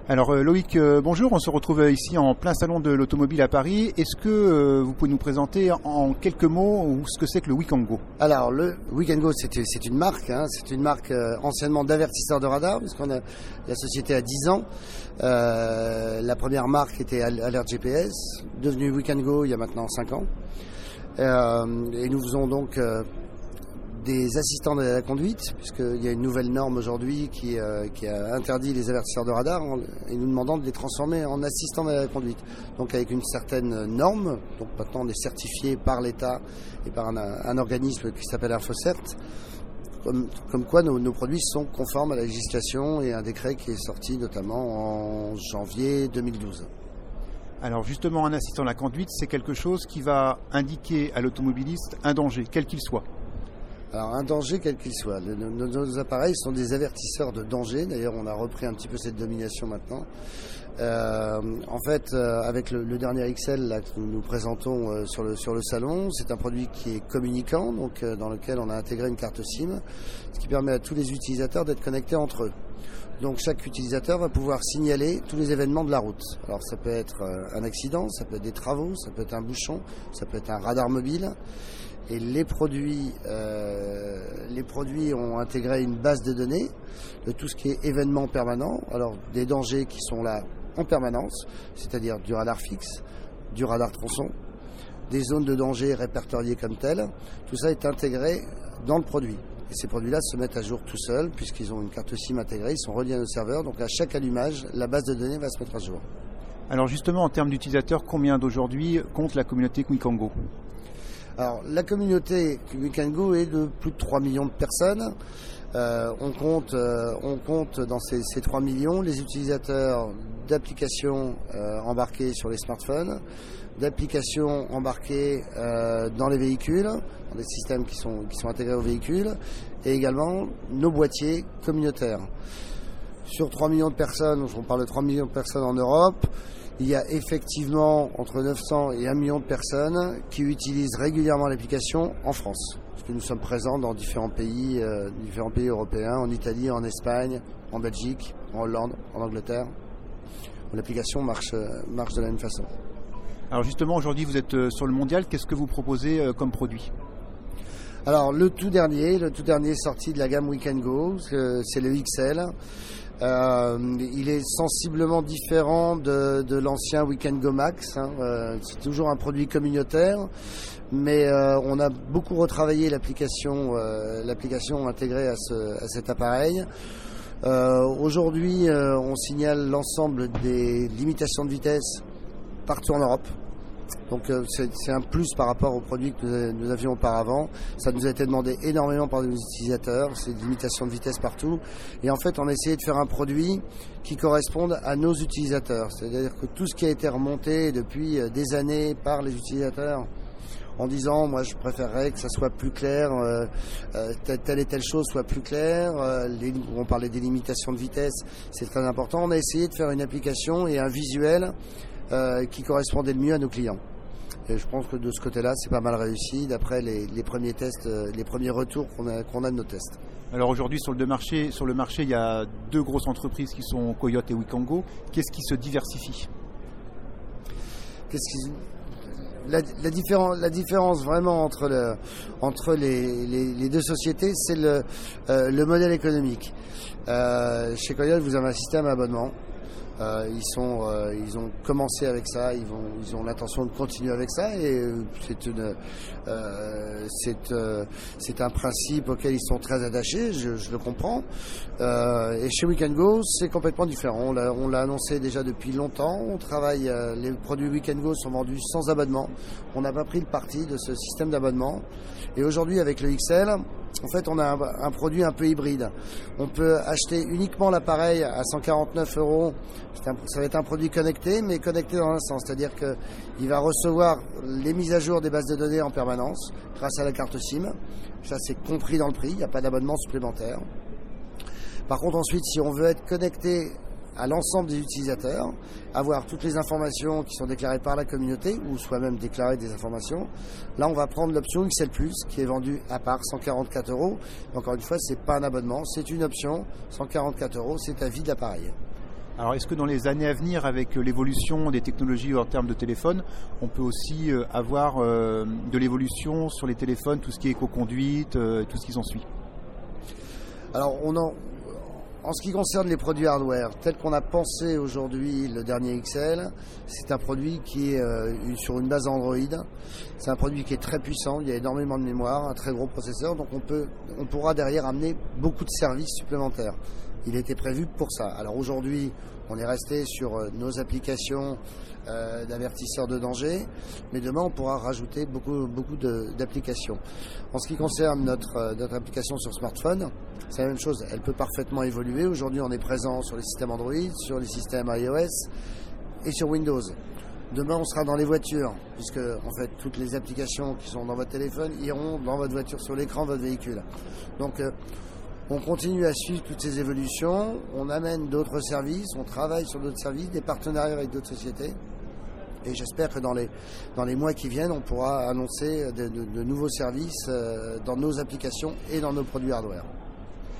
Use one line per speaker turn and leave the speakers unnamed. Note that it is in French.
Alors Loïc, bonjour, on se retrouve ici en plein salon de l'automobile à Paris. Est-ce que vous pouvez nous présenter en quelques mots ce que c'est que le Week'n'Go ?
Alors le Week'n'Go c'est une marque, c'est une marque anciennement d'avertisseurs de radar, puisqu'on a la société a 10 ans. La première marque était Alert GPS, devenue Week'n'Go il y a maintenant 5 ans. Et nous faisons donc des assistants de la conduite, puisqu'il y a une nouvelle norme aujourd'hui qui a interdit les avertisseurs de radar et nous demandant de les transformer en assistants de la conduite. Donc avec une certaine norme, donc maintenant on est certifié par l'État et par un organisme qui s'appelle InfoCert, comme quoi nos produits sont conformes à la législation et un décret qui est sorti notamment en janvier 2012.
Alors justement, un assistant de la conduite, c'est quelque chose qui va indiquer à l'automobiliste un danger, quel qu'il soit.
Alors un danger quel qu'il soit. Nos appareils sont des avertisseurs de danger. D'ailleurs, on a repris un petit peu cette domination maintenant. Avec le dernier XL là, que nous présentons sur le salon, c'est un produit qui est communicant, donc dans lequel on a intégré une carte SIM, ce qui permet à tous les utilisateurs d'être connectés entre eux. Donc chaque utilisateur va pouvoir signaler tous les événements de la route. Alors ça peut être un accident, ça peut être des travaux, ça peut être un bouchon, ça peut être un radar mobile. Et les produits ont intégré une base de données de tout ce qui est événements permanents. Alors des dangers qui sont là en permanence, c'est-à-dire du radar fixe, du radar tronçon, des zones de danger répertoriées comme telles. Tout ça est intégré dans le produit. Et ces produits-là se mettent à jour tout seuls puisqu'ils ont une carte SIM intégrée, ils sont reliés à nos serveurs. Donc à chaque allumage, la base de données va se mettre à jour.
Alors justement, en termes d'utilisateurs, combien d'aujourd'hui compte la communauté Week'n'Go ?
Alors, la communauté Week'n'Go est de plus de 3 millions de personnes. On compte dans ces 3 millions les utilisateurs d'applications embarquées sur les smartphones, d'applications embarquées dans les véhicules, dans des systèmes qui sont intégrés aux véhicules, et également nos boîtiers communautaires. Sur 3 millions de personnes, on parle de 3 millions de personnes en Europe, il y a effectivement entre 900 et 1 million de personnes qui utilisent régulièrement l'application en France. Parce que nous sommes présents dans différents pays européens, en Italie, en Espagne, en Belgique, en Hollande, en Angleterre, où l'application marche de la même façon.
Alors justement, aujourd'hui vous êtes sur le mondial, qu'est-ce que vous proposez comme produit ?
Alors le tout dernier sorti de la gamme Week'n'Go, c'est le XL. Il est sensiblement différent de l'ancien Week'n'Go Max. C'est toujours un produit communautaire, mais on a beaucoup retravaillé l'application intégrée à cet appareil. Aujourd'hui, on signale l'ensemble des limitations de vitesse partout en Europe. Donc c'est un plus par rapport aux produits que nous avions auparavant. Ça nous a été demandé énormément par nos utilisateurs, c'est des limitations de vitesse partout. Et en fait, on a essayé de faire un produit qui corresponde à nos utilisateurs. C'est-à-dire que tout ce qui a été remonté depuis des années par les utilisateurs, en disant, moi je préférerais que ça soit plus clair, telle et telle chose soit plus claire, on parlait des limitations de vitesse, c'est très important. On a essayé de faire une application et un visuel qui correspondait le mieux à nos clients. Et je pense que de ce côté-là, c'est pas mal réussi d'après les premiers tests, les premiers retours qu'on a de nos tests. Alors
aujourd'hui, sur le marché, il y a 2 grosses entreprises qui sont Coyote et Week'n'Go. Qu'est-ce qui se diversifie ?
La différence vraiment entre les deux sociétés, c'est le modèle économique. Chez Coyote, vous avez un système à abonnement. Ils ont commencé avec ça, ils ont l'intention de continuer avec ça et c'est un principe auquel ils sont très attachés, je le comprends. Et chez Week'n'Go, c'est complètement différent. On l'a annoncé déjà depuis longtemps. On travaille, les produits Week'n'Go sont vendus sans abonnement. On n'a pas pris le parti de ce système d'abonnement. Et aujourd'hui, avec le XL, en fait, on a un produit un peu hybride. On peut acheter uniquement l'appareil à 149 €. Ça va être un produit connecté, mais connecté dans un sens. C'est-à-dire qu'il va recevoir les mises à jour des bases de données en permanence grâce à la carte SIM. Ça, c'est compris dans le prix. Il n'y a pas d'abonnement supplémentaire. Par contre, ensuite, si on veut être connecté à l'ensemble des utilisateurs, avoir toutes les informations qui sont déclarées par la communauté ou soit même déclarer des informations. Là, on va prendre l'option XL+, qui est vendue à part 144 €. Encore une fois, c'est pas un abonnement, c'est une option, 144 €, c'est à vie de l'appareil.
Alors est-ce que dans les années à venir, avec l'évolution des technologies en termes de téléphone, on peut aussi avoir de l'évolution sur les téléphones, tout ce qui est éco-conduite, tout ce qui s'ensuit?
Alors, en ce qui concerne les produits hardware, tel qu'on a pensé aujourd'hui le dernier XL, c'est un produit qui est sur une base Android. C'est un produit qui est très puissant, il y a énormément de mémoire, un très gros processeur, donc on pourra derrière amener beaucoup de services supplémentaires. Il était prévu pour ça. Alors aujourd'hui, on est resté sur nos applications d'avertisseurs de danger, mais demain on pourra rajouter beaucoup d'applications. En ce qui concerne notre application sur smartphone, c'est la même chose, elle peut parfaitement évoluer. Aujourd'hui on est présent sur les systèmes Android, sur les systèmes iOS et sur Windows. Demain on sera dans les voitures, puisque en fait toutes les applications qui sont dans votre téléphone iront dans votre voiture, sur l'écran de votre véhicule. Donc on continue à suivre toutes ces évolutions, on amène d'autres services, on travaille sur d'autres services, des partenariats avec d'autres sociétés. Et j'espère que dans les mois qui viennent, on pourra annoncer de nouveaux services dans nos applications et dans nos produits hardware.